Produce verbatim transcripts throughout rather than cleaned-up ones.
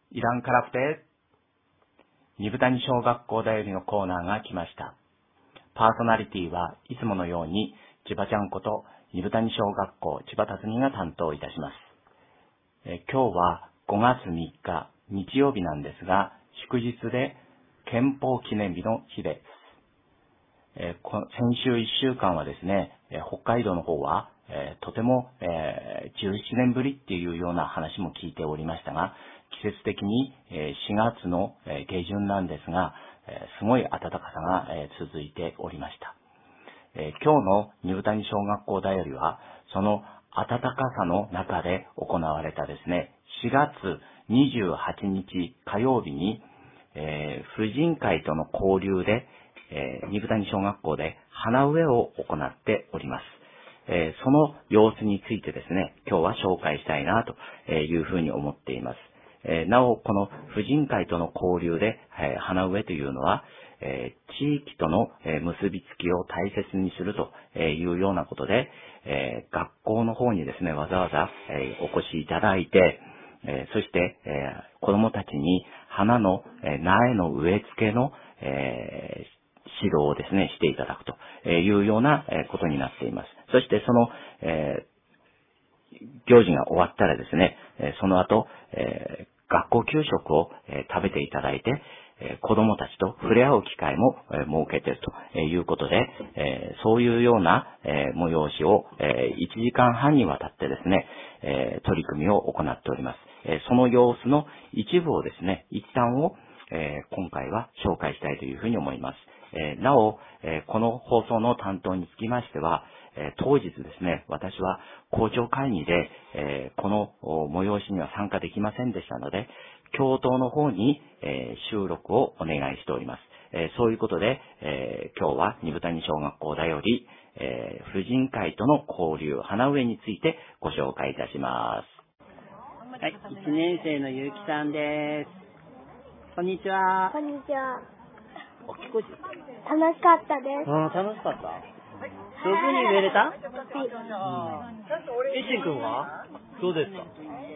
イランカラフテ二部谷小学校だよりのコーナーが来ました。パーソナリティはいつものように千葉ちゃんこと二部谷小学校千葉辰巳が担当いたします。え今日はごがつみっか日曜日なんですが、祝日で憲法記念日の日です。えこ先週いっしゅうかんはですね、え北海道の方は、えとても、えじゅうななねんぶりっていうような話も聞いておりましたが、季節的にしがつの下旬なんですが、すごい暖かさが続いておりました。今日の二部谷小学校だよりは、その暖かさの中で行われたですね、しがつにじゅうはちにち火曜日に、えー、婦人会との交流で、えー、二部谷小学校で花植えを行っております。えー、その様子についてですね、今日は紹介したいなというふうに思っています。えー、なお、この婦人会との交流で、えー、花植えというのは、えー、地域との、えー、結びつきを大切にするというようなことで、えー、学校の方にですね、わざわざ、えー、お越しいただいて、えー、そして、えー、子どもたちに花の、えー、苗の植え付けの、えー指導をですね、していただくというようなことになっています。そしてその、えー、行事が終わったらですね、その後、えー、学校給食を食べていただいて、子供たちと触れ合う機会も設けているということで、そういうような催しをいちじかんはんにわたってですね、取り組みを行っております。その様子の一部をですね、一旦を今回は紹介したいというふうに思います。えー、なお、えー、この放送の担当につきましては、えー、当日ですね、私は校長会議で、えー、この催しには参加できませんでしたので、教頭の方に、えー、収録をお願いしております。えー、そういうことで、えー、今日は二部谷小学校だより、えー、婦人会との交流、花植えについてご紹介いたします。 はい、いちねんせいのゆうきさんです。こんにちは。 こんにちは。 お聞こえ楽しかったです。 ああ、楽しかった。上手に植えれた？はい。えっしんくんはどうですか？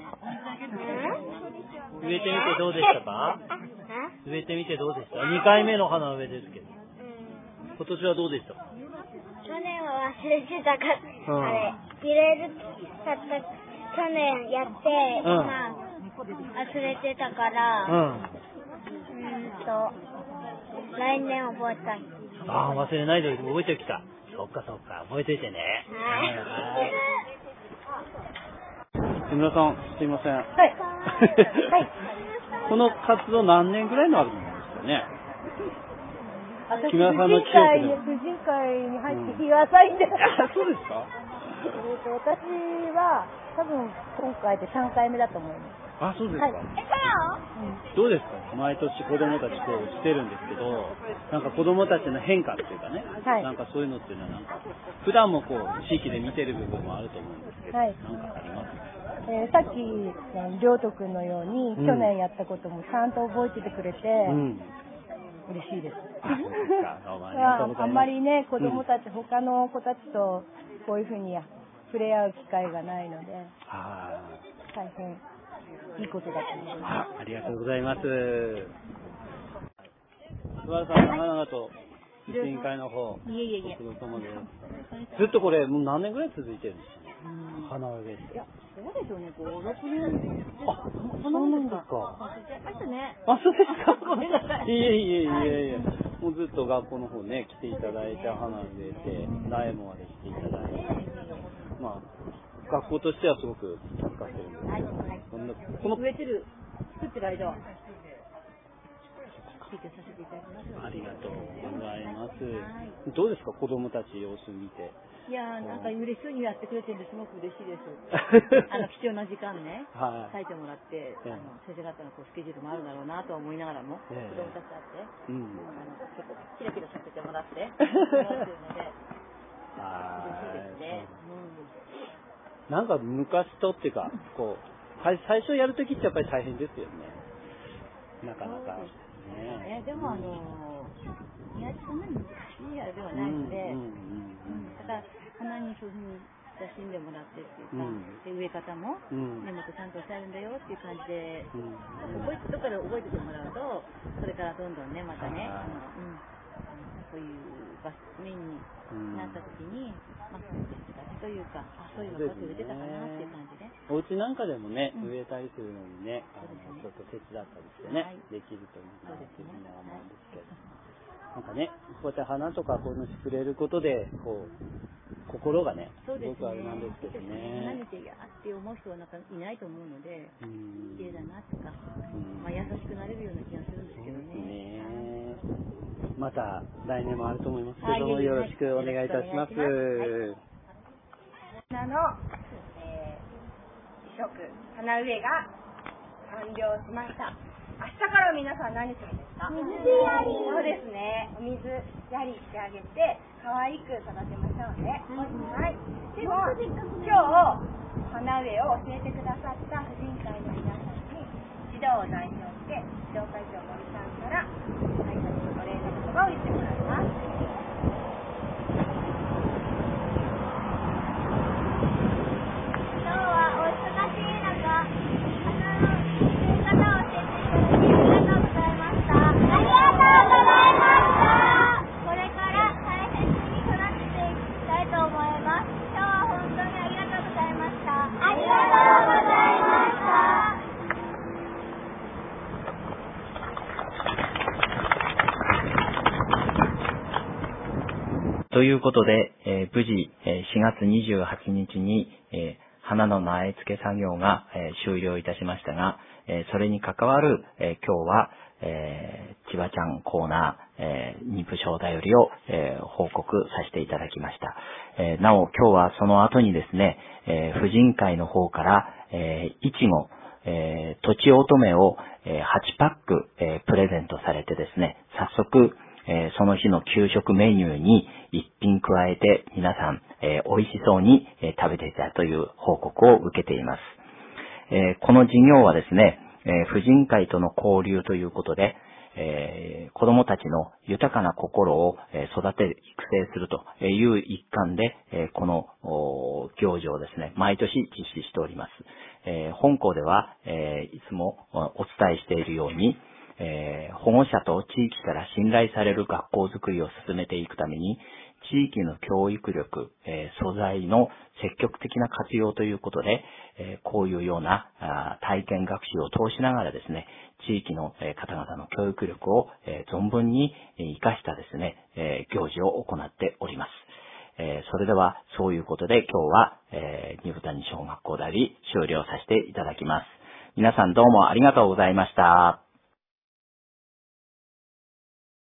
植えてみてどうでしたか？植えてみてどうでした？にかいめの花植えですけど。今年はどうでしたか？ 去年は忘れてたから、うん、あれ、入れるかった、去年やって、うん、まあ、忘れてたから、うん、うんと、来年覚えたい。 ああ、忘れないで覚えてきた。そっかそっか、覚えていてね。はい。木村さん、すいません。はい。はい。この活動何年ぐらいのあるんですかね。 木村さんの記憶で。婦人会に入って日が浅いんで。 うん、あ、そうですか。 えっと私は多分今回でさんかいめだと思います。 あ、そうですか。はい、どうですか。毎年子どもたちこうしてるんですけど、なんか子どもたちの変化っていうかね、はい、なんかそういうのっていうのはなんか普段もこう地域で見てる部分もあると思うんですけど、はい、なんかありますか。 えー、さっきりょうとくんのように、うん、去年やったこともちゃんと覚えててくれて、うん、嬉しいです。 あ、そうですか。どうもありがとうございます。 あんまりね、子どもたち、うん、他の子たちとこういうふうに触れ合う機会がないので、大変いいことだと思います。 あ、ありがとうございます。菅原さん、長々と婦人会の方、 いえいえいえ、 ご苦労様です。ずっとこれ、もう何年ぐらい続いてるんですかね。花植えって。 いや、そうですよね、ご、ろくねん。 あ、そうなんですか。 あ、 そうですか。ごめんなさい。いえいえいえいえ。もうずっと学校の方ね、来ていただいて、花植えて、苗もまで来ていただいて。まあ、学校としてはすごく助かってるんですけど、はいはい、 この植えてる、作ってる間は聞いてさせていただきます。 ありがとうございます。はい、どうですか、子供たち様子見て。 いやー、なんか嬉しそうにやってくれてるんですごく嬉しいです。あの貴重な時間ね、はい、書いてもらって、あの先生方のこうスケジュールもあるだろうなと思いながらも、えー、子供たちあって、うん、あの結構キラキラさせてもらってもらってるので、嬉しいですね。 うん、なんか昔とっていうか、こう最初やるときってやっぱり大変ですよね。なかなか。 ね、でもあの意外とそんなに難しいあれではないので、だから花にそういうふうに親しんでもらってっていうか、うん、で植え方も、うん、根元ちゃんと押さえるんだよっていう感じで、うん、覚えどっかで覚えててもらうと、それからどんどんね、またね、あの、うん、そういう場面になった時に、まあ、というか、あ、そういうのこうやって植えてたかなっていう感じで。 お家なんかでもね、植えたりするのにね、あのちょっと手伝ったりしてね、はい、できるといいなっていうふうには思うんですけど。なんかね、こうやって花とかこういうの触れることで、こう、心がね、すごくあれなんですけどね。 花見てやって思う人はなんかいないと思うので、綺麗だなとか、まあ、優しくなれるような気がするんですけどね。 ねまた来年もあると思いますけども、はい、よろしくお願いいたします。 花の、えー、移植、花植えが完了しました。明日から皆さん何するんですか？ 水やり。 そうですね。お水やりしてあげて、可愛く育てましょうね。はい。では、今日、花植えを教えてくださった婦人会の皆さんに、指導を代表して、指導会長森さんから、挨拶のお礼の言葉を言ってもらいます。 今日はお忙しい中、花の植え方を教えていただきありがとうございました。ありがとうございました。これから大切に育てていきたいと思います。今日は本当にありがとうございました。ありがとうございました。 ということで、えー、無事、えー、しがつにじゅうはちにちに、えー、花の苗付け作業が、えー、終了いたしましたが、えー、それに関わる、えー、今日は、えー、千葉ちゃんコーナー、えー、妊婦小だよりを、えー、報告させていただきました。えー、なお、今日はその後にですね、えー、婦人会の方から、えー、いちご、えー、とちおとめを、えー、はちパック、えー、プレゼントされてですね、早速、えー、その日の給食メニューに一品加えて皆さん、えー、美味しそうに、えー、食べていたという報告を受けています。えー、この事業はですね、えー、婦人会との交流ということで、えー、子どもたちの豊かな心を、えー、育て、育成するという一環で、えー、この行事をですね、毎年実施しております。えー、本校では、えー、いつもお伝えしているように、えー、保護者と地域から信頼される学校づくりを進めていくために、地域の教育力、えー、素材の積極的な活用ということで、えー、こういうようなあ体験学習を通しながらですね、地域の、えー、方々の教育力を、えー、存分に、えー、生かしたですね、えー、行事を行っております。えー、それではそういうことで今日は、えー、二部谷小学校であり終了させていただきます。皆さんどうもありがとうございました。